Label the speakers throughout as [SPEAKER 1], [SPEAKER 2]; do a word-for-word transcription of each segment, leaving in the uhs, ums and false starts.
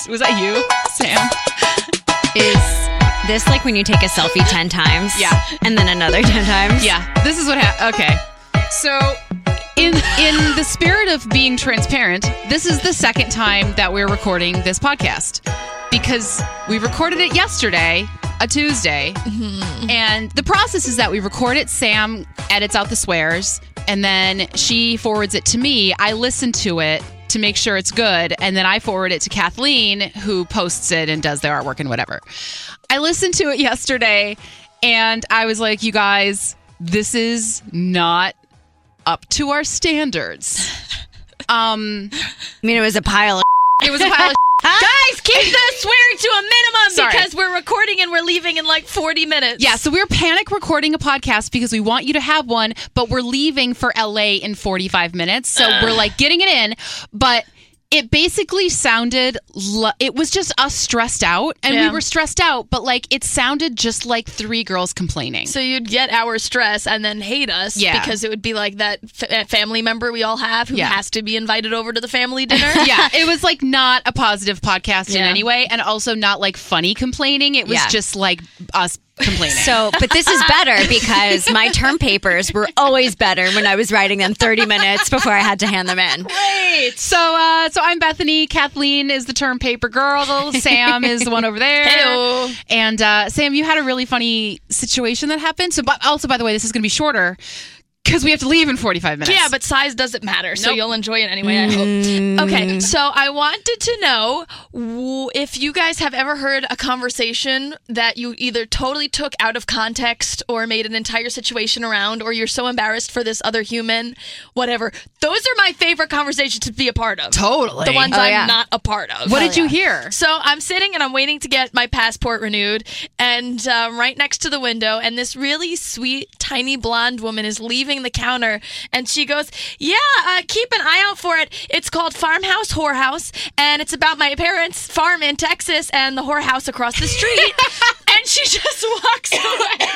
[SPEAKER 1] this. Was that you, Sam?
[SPEAKER 2] Is this like when you take a selfie ten times?
[SPEAKER 1] Yeah.
[SPEAKER 2] And then another ten times?
[SPEAKER 1] Yeah. This is what happened. Okay. So, in in the spirit of being transparent, this is the second time that we're recording this podcast because we recorded it yesterday, a Tuesday, mm-hmm. and the process is that we record it. Sam edits out the swears, and then she forwards it to me. I listen to it to make sure it's good, and then I forward it to Kathleen, who posts it and does their artwork and whatever. I listened to it yesterday, and I was like, you guys, this is not up to our standards. Um,
[SPEAKER 2] I mean, it was a pile of
[SPEAKER 1] It was a pile of
[SPEAKER 3] Guys, keep the swearing to a minimum
[SPEAKER 1] Sorry.
[SPEAKER 3] because we're recording and we're leaving in like forty minutes.
[SPEAKER 1] Yeah, so we're panic recording a podcast because we want you to have one, but we're leaving for L A in forty-five minutes. So uh. we're like getting it in, but it basically sounded, lo- it was just us stressed out, and
[SPEAKER 3] yeah.
[SPEAKER 1] we were stressed out, but like it sounded just like three girls complaining.
[SPEAKER 3] So you'd get our stress and then hate us
[SPEAKER 1] yeah.
[SPEAKER 3] because it would be like that f- family member we all have who
[SPEAKER 1] yeah.
[SPEAKER 3] has to be invited over to the family dinner.
[SPEAKER 1] Yeah, it was like not a positive podcast
[SPEAKER 3] yeah.
[SPEAKER 1] in any way, and also not like funny complaining. It was
[SPEAKER 2] yeah.
[SPEAKER 1] just like us complaining.
[SPEAKER 2] So, but this is better because my term papers were always better when I was writing them thirty minutes before I had to hand them in.
[SPEAKER 1] Great. So, uh, so I'm Bethany. Kathleen is the term paper girl. Sam is the one over there.
[SPEAKER 3] Hello.
[SPEAKER 1] And uh, Sam, you had a really funny situation that happened. So, but also, by the way, this is going to be shorter because we have to leave in forty-five minutes.
[SPEAKER 3] Yeah, but size doesn't matter, so
[SPEAKER 1] Nope.
[SPEAKER 3] you'll enjoy it anyway, I hope. Okay, so I wanted to know w- if you guys have ever heard a conversation that you either totally took out of context or made an entire situation around, or you're so embarrassed for this other human, whatever. Those are my favorite conversations to be a part of.
[SPEAKER 1] Totally.
[SPEAKER 3] The ones
[SPEAKER 2] Oh,
[SPEAKER 3] I'm
[SPEAKER 2] yeah.
[SPEAKER 3] not a part of.
[SPEAKER 1] What
[SPEAKER 2] Oh,
[SPEAKER 1] did you
[SPEAKER 2] yeah.
[SPEAKER 1] hear?
[SPEAKER 3] So I'm sitting and I'm waiting to get my passport renewed, and um, right next to the window, and this really sweet, tiny blonde woman is leaving the counter, and she goes, yeah, uh, keep an eye out for it. It's called Farmhouse Whorehouse, and it's about my parents' farm in Texas and the whorehouse across the street. And she just walks away.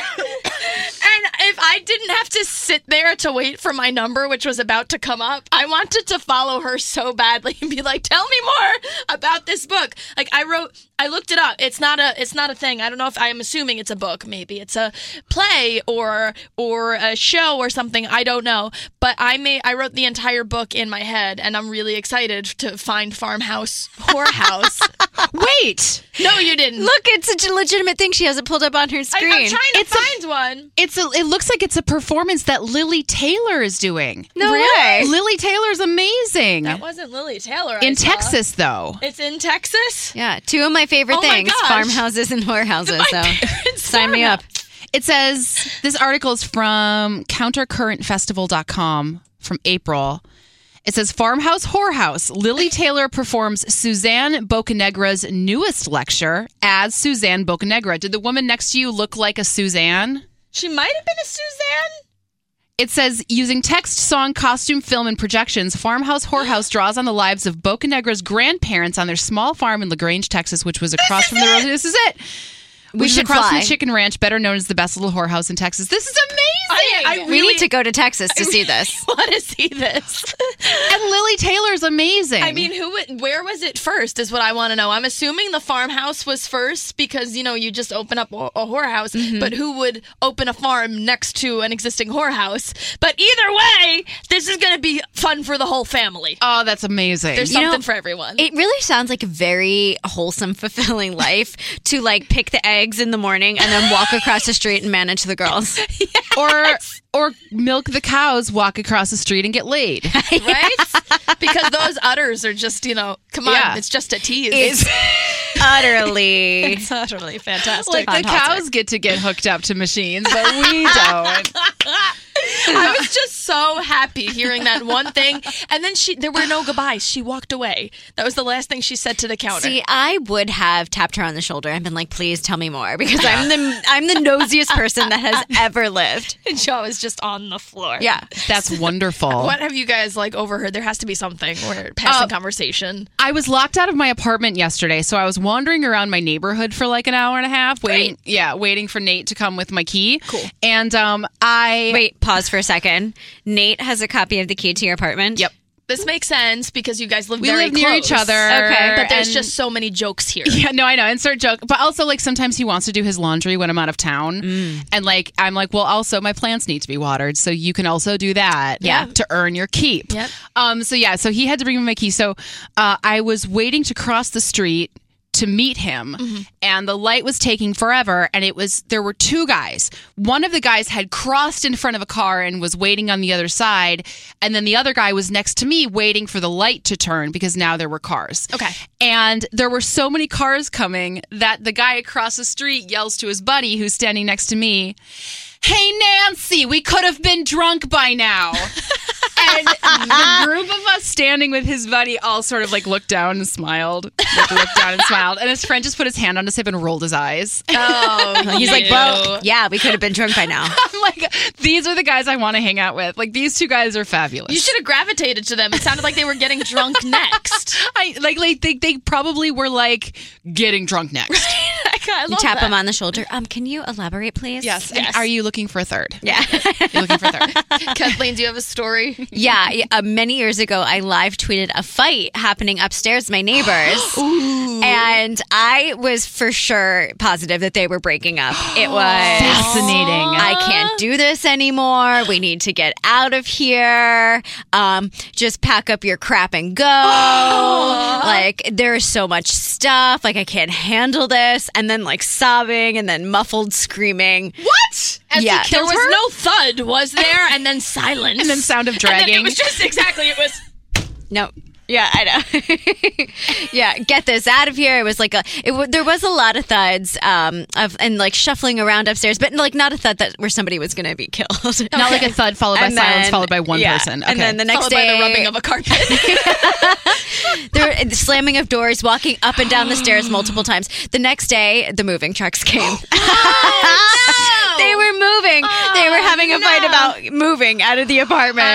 [SPEAKER 3] And if I didn't have to sit there to wait for my number, which was about to come up, I wanted to follow her so badly and be like, tell me more about this book. Like I wrote, I looked it up. It's not a, it's not a thing. I don't know if I'm assuming it's a book. Maybe it's a play or, or a show or something. I don't know. But I made, I wrote the entire book in my head, and I'm really excited to find Farmhouse Whorehouse.
[SPEAKER 1] Wait.
[SPEAKER 3] No, you didn't.
[SPEAKER 2] Look, it's such a legitimate thing. She has it pulled up on her
[SPEAKER 3] I,
[SPEAKER 2] screen.
[SPEAKER 3] I'm trying to
[SPEAKER 1] It's a-
[SPEAKER 3] find one.
[SPEAKER 1] It's a, it looks like it's a performance that Lily Taylor is doing.
[SPEAKER 2] no
[SPEAKER 3] Really?
[SPEAKER 2] way.
[SPEAKER 1] Lily Taylor's amazing.
[SPEAKER 3] That wasn't Lily Taylor. I
[SPEAKER 1] In
[SPEAKER 3] saw.
[SPEAKER 1] Texas, though.
[SPEAKER 3] It's in Texas?
[SPEAKER 2] Yeah, two of my favorite
[SPEAKER 3] Oh my
[SPEAKER 2] things:
[SPEAKER 3] gosh.
[SPEAKER 2] farmhouses and whorehouses.
[SPEAKER 3] My
[SPEAKER 2] So
[SPEAKER 3] parents'
[SPEAKER 2] sign me up.
[SPEAKER 3] farmhouse.
[SPEAKER 1] It says, this article is from counter current festival dot com from April. It says, Farmhouse Whorehouse. Lily Taylor performs Suzanne Bocanegra's newest lecture as Suzanne Bocanegra. Did the woman next to you look like a Suzanne?
[SPEAKER 3] She might have been a Suzanne.
[SPEAKER 1] It says, using text, song, costume, film, and projections, Farmhouse Whorehouse draws on the lives of Bocanegra's grandparents on their small farm in LaGrange, Texas, which was across from the road. This is it.
[SPEAKER 2] We
[SPEAKER 1] Which is
[SPEAKER 2] should
[SPEAKER 1] across from
[SPEAKER 2] fly.
[SPEAKER 1] the Chicken Ranch, better known as the best little whorehouse in Texas. This is amazing.
[SPEAKER 3] I, I
[SPEAKER 2] We
[SPEAKER 3] really
[SPEAKER 2] need to go to Texas to see this.
[SPEAKER 3] want to see this.
[SPEAKER 1] And Lily Taylor's amazing.
[SPEAKER 3] I mean, who? would- Where was it first? Is what I want to know. I'm assuming the farmhouse was first because you know you just open up a, a whorehouse,
[SPEAKER 1] Mm-hmm.
[SPEAKER 3] but who would open a farm next to an existing whorehouse? But either way, this is going to be fun for the whole family.
[SPEAKER 1] oh, that's amazing.
[SPEAKER 3] There's
[SPEAKER 2] You know,
[SPEAKER 3] something for everyone.
[SPEAKER 2] It really sounds like a very wholesome, fulfilling life to like pick the eggs in the morning and then walk across the street and manage the girls.
[SPEAKER 1] or or milk the cows, walk across the street, and get laid.
[SPEAKER 3] Right? Because those udders are just, you know, come on,
[SPEAKER 1] Yeah.
[SPEAKER 3] it's just a tease.
[SPEAKER 2] It's utterly.
[SPEAKER 3] It's utterly fantastic.
[SPEAKER 1] Like the
[SPEAKER 2] Fantastic.
[SPEAKER 1] cows get to get hooked up to machines, but we don't.
[SPEAKER 3] I was just so happy hearing that one thing. And then she, there were no goodbyes. She walked away. That was the last thing she said to the counter.
[SPEAKER 2] See, I would have tapped her on the shoulder and been like, "Please tell me more," because I'm the I'm the nosiest person that has ever lived.
[SPEAKER 3] And Joe was just on the floor.
[SPEAKER 2] Yeah.
[SPEAKER 1] That's wonderful.
[SPEAKER 3] What have you guys like overheard? There has to be something or passing
[SPEAKER 1] Uh,
[SPEAKER 3] conversation.
[SPEAKER 1] I was locked out of my apartment yesterday, so I was wandering around my neighborhood for like an hour and a half, waiting. Yeah, waiting for Nate to come with my key.
[SPEAKER 3] Cool.
[SPEAKER 1] And um, I
[SPEAKER 2] Wait, pause for a second. Nate has a copy of the key to your apartment.
[SPEAKER 1] Yep.
[SPEAKER 3] This makes sense because you guys live
[SPEAKER 1] We
[SPEAKER 3] very
[SPEAKER 1] live near
[SPEAKER 3] close.
[SPEAKER 1] each other.
[SPEAKER 2] Okay.
[SPEAKER 3] But there's
[SPEAKER 1] and-
[SPEAKER 3] just so many jokes here.
[SPEAKER 1] Yeah, no, I know. Insert joke. But also, like, sometimes he wants to do his laundry when I'm out of town.
[SPEAKER 2] Mm.
[SPEAKER 1] And, like, I'm like, well, also, my plants need to be watered. So you can also do that
[SPEAKER 3] Yeah.
[SPEAKER 1] to earn your keep.
[SPEAKER 3] Yep.
[SPEAKER 1] Um. So, yeah, so he had to bring me my key. So uh, I was waiting to cross the street to meet him,
[SPEAKER 3] Mm-hmm.
[SPEAKER 1] and the light was taking forever, and it was there were two guys. One of the guys had crossed in front of a car and was waiting on the other side, and then the other guy was next to me waiting for the light to turn because now there were cars.
[SPEAKER 3] Okay.
[SPEAKER 1] And there were so many cars coming that the guy across the street yells to his buddy who's standing next to me, "Hey, Nancy, we could have been drunk by now." And the group of us standing with his buddy all sort of like looked down and smiled. Like, looked down and smiled. And his friend just put his hand on his hip and rolled his eyes.
[SPEAKER 3] Oh,
[SPEAKER 2] He's like, well, yeah, we could have been drunk by now.
[SPEAKER 1] I'm like, these are the guys I want to hang out with. Like, these two guys are fabulous.
[SPEAKER 3] you should have gravitated to them. It sounded like they were getting drunk next.
[SPEAKER 1] I like, like they, they probably were like getting drunk next.
[SPEAKER 3] I
[SPEAKER 2] You
[SPEAKER 3] love
[SPEAKER 2] tap
[SPEAKER 3] that.
[SPEAKER 2] him on the shoulder. Um, can you elaborate, please?
[SPEAKER 1] Yes.
[SPEAKER 3] Yes.
[SPEAKER 1] And are you looking for a third?
[SPEAKER 2] Yeah.
[SPEAKER 1] You're looking for a third.
[SPEAKER 3] Kathleen, do you have a story?
[SPEAKER 2] Yeah, yeah, uh, many years ago, I live tweeted a fight happening upstairs, my neighbors, and I was for sure positive that they were breaking up. It was
[SPEAKER 1] Fascinating.
[SPEAKER 2] I can't do this anymore. We need to get out of here. Um, just pack up your crap and go. Like, there is so much stuff. Like, I can't handle this. And then, like, sobbing and then muffled screaming.
[SPEAKER 3] What? As
[SPEAKER 2] Yeah.
[SPEAKER 3] he there
[SPEAKER 2] Kills
[SPEAKER 3] was
[SPEAKER 2] her?
[SPEAKER 3] no thud, was there? And then silence.
[SPEAKER 1] And then sound of
[SPEAKER 3] And then
[SPEAKER 1] dragging.
[SPEAKER 3] it was just exactly, it was...
[SPEAKER 2] No. Yeah, I know. Yeah, get this out of here. It was like a. It w- there was a lot of thuds, um, of and like shuffling around upstairs, but like not a thud that where somebody was going to be killed.
[SPEAKER 1] Not like a thud followed by
[SPEAKER 2] And
[SPEAKER 1] silence
[SPEAKER 2] then-
[SPEAKER 1] followed by one
[SPEAKER 2] yeah.
[SPEAKER 1] person. Okay.
[SPEAKER 2] And then the next
[SPEAKER 3] Followed
[SPEAKER 2] day,
[SPEAKER 3] by the rubbing of a carpet.
[SPEAKER 2] there were the slamming of doors, walking up and down the stairs multiple times. The next day, the moving trucks came. They were moving. they were having a fight
[SPEAKER 3] no.
[SPEAKER 2] about moving out of the apartment.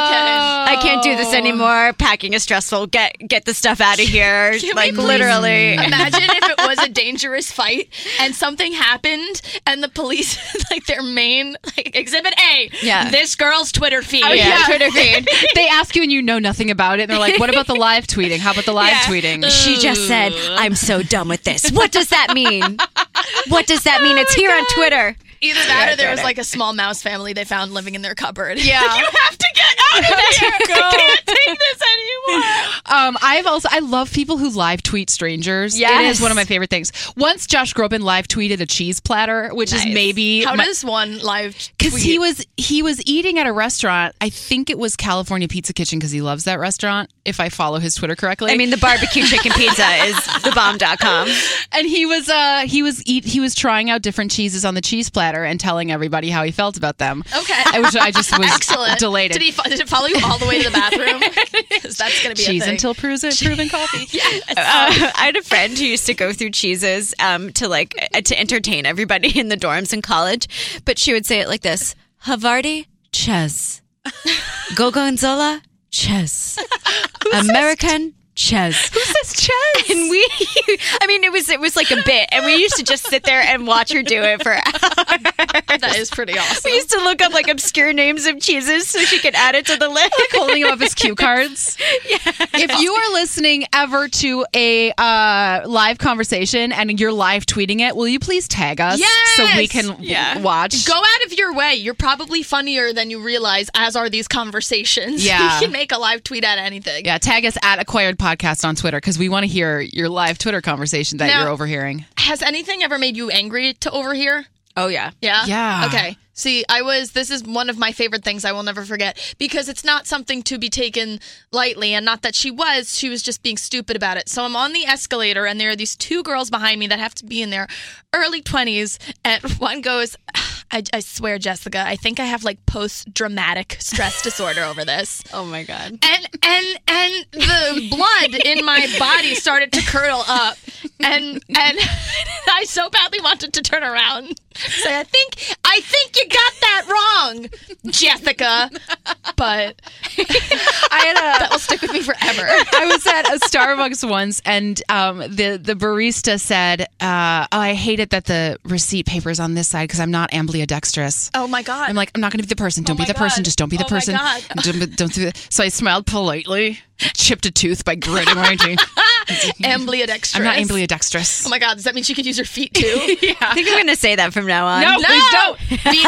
[SPEAKER 2] I can't do this anymore. Packing is stressful. Get get the stuff out of here.
[SPEAKER 3] Can we
[SPEAKER 2] like
[SPEAKER 3] please
[SPEAKER 2] literally.
[SPEAKER 3] Imagine if it was a dangerous fight and something happened and the police, like their main, like Exhibit A,
[SPEAKER 2] Yeah.
[SPEAKER 3] this girl's Twitter feed.
[SPEAKER 1] Oh, yeah.
[SPEAKER 2] Twitter feed.
[SPEAKER 1] They ask you and you know nothing about it. And they're like, what about the live tweeting? How about the live
[SPEAKER 2] Yeah.
[SPEAKER 1] tweeting?
[SPEAKER 2] She just said, "I'm so done with this." What does that mean? What does that mean? It's here on Twitter.
[SPEAKER 3] Either that or there was like a small mouse family they found living in their cupboard.
[SPEAKER 1] Yeah.
[SPEAKER 3] You have to get out of here. I can't take this anymore.
[SPEAKER 1] Um, I've also I love people who live tweet strangers. It
[SPEAKER 2] Yes.
[SPEAKER 1] is one of my favorite things. Once Josh Groban live tweeted a cheese platter, which is
[SPEAKER 2] Nice.
[SPEAKER 1] maybe
[SPEAKER 3] How
[SPEAKER 1] my-
[SPEAKER 3] does one live
[SPEAKER 1] Because
[SPEAKER 3] tweet?
[SPEAKER 1] he was he was eating at a restaurant. I think it was California Pizza Kitchen because he loves that restaurant. If I follow his Twitter correctly,
[SPEAKER 2] I mean, the barbecue chicken pizza is the bomb dot com.
[SPEAKER 1] and he was uh he was eat he was trying out different cheeses on the cheese platter and telling everybody how he felt about them.
[SPEAKER 3] Okay.
[SPEAKER 1] I, which I just was
[SPEAKER 3] Excellent.
[SPEAKER 1] delighted.
[SPEAKER 3] Did he? fo- Did it follow you all the way to the bathroom? 'Cause that's going to be
[SPEAKER 1] cheese
[SPEAKER 3] a thing.
[SPEAKER 1] until proven proven coffee.
[SPEAKER 2] Uh, I had a friend who used to go through cheeses um, to like uh, to entertain everybody in the dorms in college, but she would say it like this: Havarti, Ches, Gorgonzola, Ches, American, Ches.
[SPEAKER 1] Who says Ches?
[SPEAKER 2] And we, I mean, it was it was like a bit, and we used to just sit there and watch her do it for hours.
[SPEAKER 3] That is pretty awesome.
[SPEAKER 2] We used to look up like obscure names of cheeses so she could add it to the list.
[SPEAKER 1] Holding up his cue cards. If you are listening ever to a uh, live conversation and you're live tweeting it, will you please tag us so we
[SPEAKER 3] Yes!
[SPEAKER 1] can
[SPEAKER 2] Yeah.
[SPEAKER 1] watch?
[SPEAKER 3] Go out of your way. You're probably funnier than you realize, as are these conversations.
[SPEAKER 1] Yeah.
[SPEAKER 3] You can make a live tweet out of anything.
[SPEAKER 1] Yeah, tag us at Acquired Podcast on Twitter because we want to hear your live Twitter conversation that
[SPEAKER 3] Now-
[SPEAKER 1] you're overhearing.
[SPEAKER 3] Has anything ever made you angry to overhear?
[SPEAKER 2] Oh yeah.
[SPEAKER 3] Yeah?
[SPEAKER 1] Yeah.
[SPEAKER 3] Okay. See, I was, this is one of my favorite things I will never forget because it's not something to be taken lightly, and not that she was, she was just being stupid about it. So I'm on the escalator and there are these two girls behind me that have to be in their early twenties, and one goes, I, I swear, Jessica, I think I have like post-traumatic stress disorder over this.
[SPEAKER 2] Oh my god.
[SPEAKER 3] And and and the blood in my body started to curdle up, and and I so badly wanted to turn around and say, I think I think you got that wrong, Jessica. But
[SPEAKER 1] I had a
[SPEAKER 3] That will stick with me forever.
[SPEAKER 1] I was at a Starbucks once, and um, the the barista said, uh, "Oh, I hate it that the receipt paper's on this side because I'm not ambidextrous."
[SPEAKER 3] Oh my God.
[SPEAKER 1] I'm like, I'm not going to be the person. Don't
[SPEAKER 3] Oh
[SPEAKER 1] be
[SPEAKER 3] my
[SPEAKER 1] the person.
[SPEAKER 3] God.
[SPEAKER 1] Just don't be the
[SPEAKER 3] Oh my
[SPEAKER 1] person.
[SPEAKER 3] God.
[SPEAKER 1] Don't, don't do it. So I smiled politely, chipped a tooth by gritting my teeth.
[SPEAKER 3] Ambidextrous.
[SPEAKER 1] I'm not ambidextrous.
[SPEAKER 3] Oh my God. Does that mean she could use her feet too?
[SPEAKER 2] I think I'm going to say that from now on.
[SPEAKER 1] No,
[SPEAKER 3] No!
[SPEAKER 1] please don't.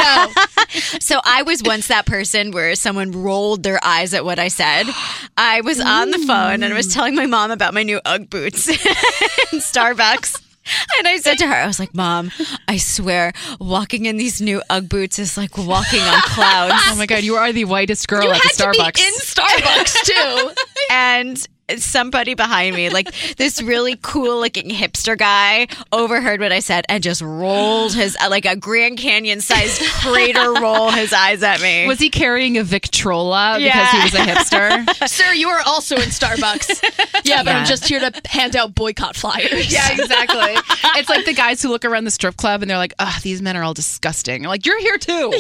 [SPEAKER 3] Veto.
[SPEAKER 2] So I was once that person where someone rolled their eyes at what I said. I was on the phone and I was telling my mom about my new Ugg boots in Starbucks. And I said to her, I was like, Mom, I swear, walking in these new Ugg boots is like walking on clouds.
[SPEAKER 1] Oh my God, you are the whitest girl
[SPEAKER 3] You
[SPEAKER 1] at
[SPEAKER 3] had
[SPEAKER 1] the Starbucks.
[SPEAKER 3] to be in Starbucks too.
[SPEAKER 2] And somebody behind me, like this really cool looking hipster guy, overheard what I said and just rolled his, like a Grand Canyon sized crater roll his eyes at me.
[SPEAKER 1] Was he carrying a Victrola because
[SPEAKER 2] Yeah.
[SPEAKER 1] he was a hipster?
[SPEAKER 3] Sir, you are also in Starbucks. Yeah, but
[SPEAKER 2] Yeah.
[SPEAKER 3] I'm just here to hand out boycott flyers.
[SPEAKER 1] Yeah, exactly. It's like the guys who look around the strip club and they're like, "Ugh, these men are all disgusting." I'm like, you're here too.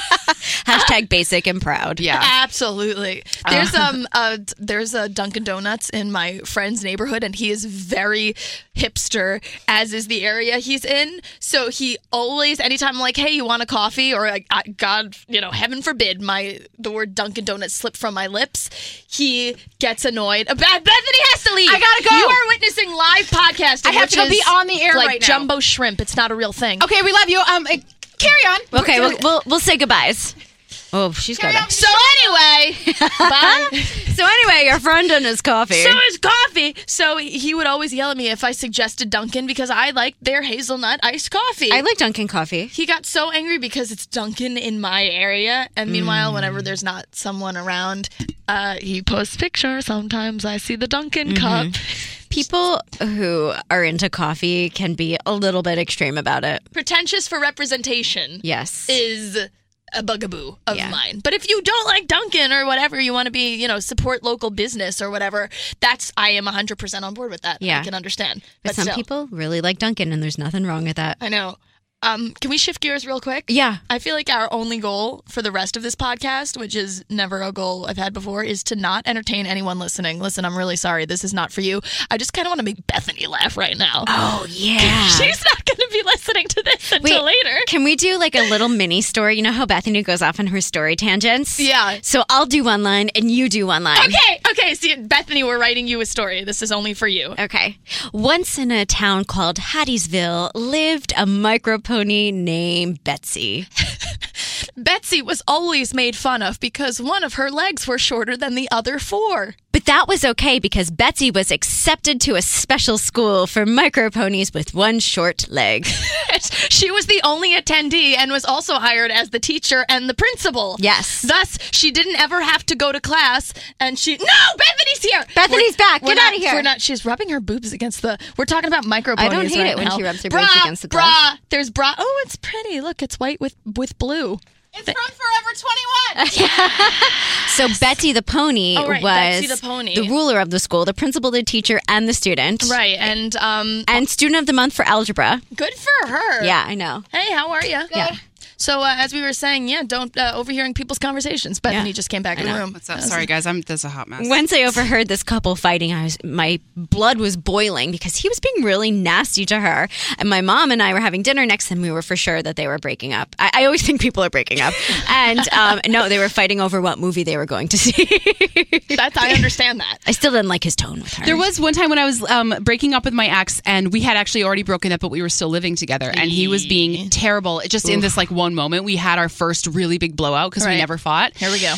[SPEAKER 2] Hashtag basic and proud.
[SPEAKER 1] Yeah.
[SPEAKER 3] Absolutely. There's um uh there's a Dunkin' Donuts in my friend's neighborhood, and he is very hipster, as is the area he's in. So he always, anytime I'm like, "Hey, you want a coffee?" or like, I- God, you know, heaven forbid, my the word Dunkin' Donuts slip from my lips, he gets annoyed. Uh, Beth- Bethany has to leave.
[SPEAKER 1] I gotta go.
[SPEAKER 3] You are witnessing live podcasting.
[SPEAKER 1] I have
[SPEAKER 3] which
[SPEAKER 1] to go be
[SPEAKER 3] is
[SPEAKER 1] on the air
[SPEAKER 3] like
[SPEAKER 1] right now.
[SPEAKER 3] jumbo shrimp. It's not a real thing.
[SPEAKER 1] Okay, we love you. Um, uh, carry on.
[SPEAKER 2] Okay, we'll, we'll, we'll say goodbyes. Oh, she's got to.
[SPEAKER 3] So anyway, bye.
[SPEAKER 2] So anyway, your friend and his coffee.
[SPEAKER 3] So his coffee. So he would always yell at me if I suggested Dunkin' because I liked their hazelnut iced coffee.
[SPEAKER 2] I like Dunkin' coffee.
[SPEAKER 3] He got so angry because it's Dunkin' in my area, and meanwhile,
[SPEAKER 2] Mm.
[SPEAKER 3] whenever there's not someone around, uh, he posts pictures. Sometimes I see the Dunkin'
[SPEAKER 2] Mm-hmm.
[SPEAKER 3] cup.
[SPEAKER 2] People who are into coffee can be a little bit extreme about it.
[SPEAKER 3] Pretentious for representation
[SPEAKER 2] Yes.
[SPEAKER 3] is a bugaboo of
[SPEAKER 2] Yeah.
[SPEAKER 3] mine. But if you don't like Dunkin' or whatever, you want to be, you know, support local business or whatever, that's, I am one hundred percent on board with that.
[SPEAKER 2] Yeah.
[SPEAKER 3] I can understand.
[SPEAKER 2] but
[SPEAKER 3] But
[SPEAKER 2] some
[SPEAKER 3] still,
[SPEAKER 2] people really like Dunkin', and there's nothing wrong with that.
[SPEAKER 3] I know. Um, can we shift gears real quick?
[SPEAKER 2] Yeah.
[SPEAKER 3] I feel like our only goal for the rest of this podcast, which is never a goal I've had before, is to not entertain anyone listening. Listen, I'm really sorry. This is not for you. I just kind of want to make Bethany laugh right now.
[SPEAKER 2] Oh, yeah.
[SPEAKER 3] She's not going to be listening to this until
[SPEAKER 2] Wait,
[SPEAKER 3] later.
[SPEAKER 2] Can we do like a little mini story? You know how Bethany goes off on her story tangents?
[SPEAKER 3] Yeah.
[SPEAKER 2] So I'll do one line and you do one line.
[SPEAKER 3] Okay, okay. See, Bethany, we're writing you a story. This is only for you.
[SPEAKER 2] Okay. Once in a town called Hattiesville lived a micro pony named Betsy.
[SPEAKER 3] Betsy was always made fun of because one of her legs were shorter than the other four.
[SPEAKER 2] But that was okay because Betsy was accepted to a special school for micro ponies with one short leg.
[SPEAKER 3] She was the only attendee and was also hired as the teacher and the principal.
[SPEAKER 2] Yes.
[SPEAKER 3] Thus, she didn't ever have to go to class, and she. No, Bethany's here.
[SPEAKER 2] Bethany's back.
[SPEAKER 3] we're
[SPEAKER 2] Get
[SPEAKER 3] not-
[SPEAKER 2] outta here.
[SPEAKER 3] We're not. She's rubbing her boobs against the. We're talking about micro
[SPEAKER 2] I
[SPEAKER 3] ponies
[SPEAKER 2] don't hate
[SPEAKER 3] right
[SPEAKER 2] it when
[SPEAKER 3] now.
[SPEAKER 2] she rubs her
[SPEAKER 3] bra,
[SPEAKER 2] boobs against the
[SPEAKER 3] bra.
[SPEAKER 2] glass.
[SPEAKER 3] There's bra. Oh, it's pretty. Look, it's white with with blue.
[SPEAKER 1] It's from Forever twenty-one.
[SPEAKER 2] So Betsy the pony
[SPEAKER 3] Oh, right,
[SPEAKER 2] was
[SPEAKER 3] Betsy the pony.
[SPEAKER 2] the ruler of the school, the principal, the teacher, and the student.
[SPEAKER 3] Right, and um,
[SPEAKER 2] And student of the month for algebra.
[SPEAKER 3] good for her.
[SPEAKER 2] Yeah, I know.
[SPEAKER 3] Hey, how are you?
[SPEAKER 2] Yeah.
[SPEAKER 3] So uh, as we were saying, yeah, don't uh, overhearing people's conversations. Bethany
[SPEAKER 2] Yeah.
[SPEAKER 3] just came back in the room.
[SPEAKER 1] What's up? Sorry, guys. I'm. This is a hot mess.
[SPEAKER 2] Once I overheard this couple fighting, I was my blood was boiling because he was being really nasty to her. And my mom and I were having dinner next, and we were for sure that they were breaking up. I, I always think people are breaking up, and um, no, they were fighting over what movie they were going to see.
[SPEAKER 3] That's I understand that.
[SPEAKER 2] I still didn't like his tone with her.
[SPEAKER 1] There was one time when I was um, breaking up with my ex, and we had actually already broken up, but we were still living together, and he was being terrible. Just in this like one moment, we had our first really big blowout because
[SPEAKER 3] Right.
[SPEAKER 1] we never fought.
[SPEAKER 3] Here we go.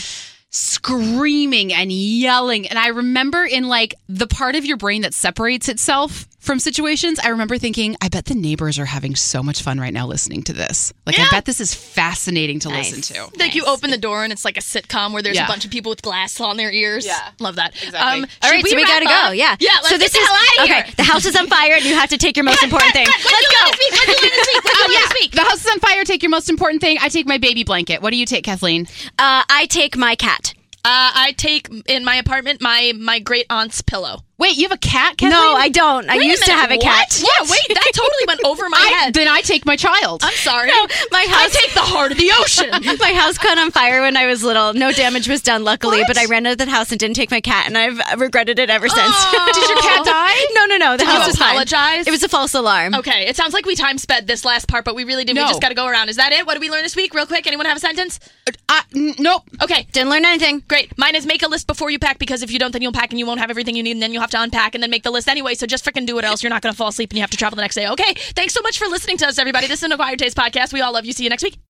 [SPEAKER 1] Screaming and yelling, and I remember in like the part of your brain that separates itself from situations, I remember thinking, I bet the neighbors are having so much fun right now listening to this. Like,
[SPEAKER 3] Yeah.
[SPEAKER 1] I bet this is fascinating to
[SPEAKER 2] Nice.
[SPEAKER 1] listen to.
[SPEAKER 3] Like you open the door and it's like a sitcom where there's
[SPEAKER 1] Yeah.
[SPEAKER 3] a bunch of people with glass on their ears.
[SPEAKER 1] Yeah.
[SPEAKER 3] Love that.
[SPEAKER 1] Exactly.
[SPEAKER 3] Um,
[SPEAKER 2] All
[SPEAKER 3] should
[SPEAKER 2] right, so we
[SPEAKER 3] wrap
[SPEAKER 2] gotta
[SPEAKER 3] up?
[SPEAKER 2] go. Yeah,
[SPEAKER 3] Yeah. Let's
[SPEAKER 2] so
[SPEAKER 3] get
[SPEAKER 2] this
[SPEAKER 3] the
[SPEAKER 2] is
[SPEAKER 3] hell out of here.
[SPEAKER 2] okay. The house is on fire, and you have to take your most important thing.
[SPEAKER 3] Let's go. This week. Let's do it this week. Let's do it this week.
[SPEAKER 1] The house is on fire. Take your most important thing. I take my baby blanket. What do you take, Kathleen?
[SPEAKER 2] Uh, I take my cat.
[SPEAKER 3] Uh, I take in my apartment my my great aunt's pillow.
[SPEAKER 1] Wait, you have a cat, Kathleen?
[SPEAKER 2] No, I don't. I
[SPEAKER 3] Wait a
[SPEAKER 2] used to
[SPEAKER 3] minute,
[SPEAKER 2] have a cat.
[SPEAKER 3] what? Yeah, wait, that totally went over my
[SPEAKER 1] I,
[SPEAKER 3] head.
[SPEAKER 1] then I take my child.
[SPEAKER 3] I'm sorry.
[SPEAKER 2] No, my
[SPEAKER 3] I
[SPEAKER 2] house.
[SPEAKER 3] take the heart of the ocean.
[SPEAKER 2] My house caught on fire when I was little. No damage was done, luckily,
[SPEAKER 3] What?
[SPEAKER 2] but I ran out of the house and didn't take my cat, and I've regretted it ever since.
[SPEAKER 3] Oh.
[SPEAKER 1] Did your cat die?
[SPEAKER 2] No, no, no. The
[SPEAKER 3] Did
[SPEAKER 2] house
[SPEAKER 3] you
[SPEAKER 2] was fine.
[SPEAKER 3] apologize?
[SPEAKER 2] It was a false alarm.
[SPEAKER 3] Okay, it sounds like we time sped this last part, but we really did.
[SPEAKER 1] No.
[SPEAKER 3] We just got to go around. Is that it? What did we learn this week? Real quick. Anyone have a sentence?
[SPEAKER 1] Uh, n- nope.
[SPEAKER 3] Okay.
[SPEAKER 2] Didn't learn anything.
[SPEAKER 3] Great. Mine is make a list before you pack, because if you don't, then you'll pack and you won't have everything you need, and then you'll have to unpack and then make the list anyway. So just freaking do it, else you're not going to fall asleep and you have to travel the next day. Okay. Thanks so much for listening to us, everybody. This is an Acquired Taste podcast. We all love you. See you next week.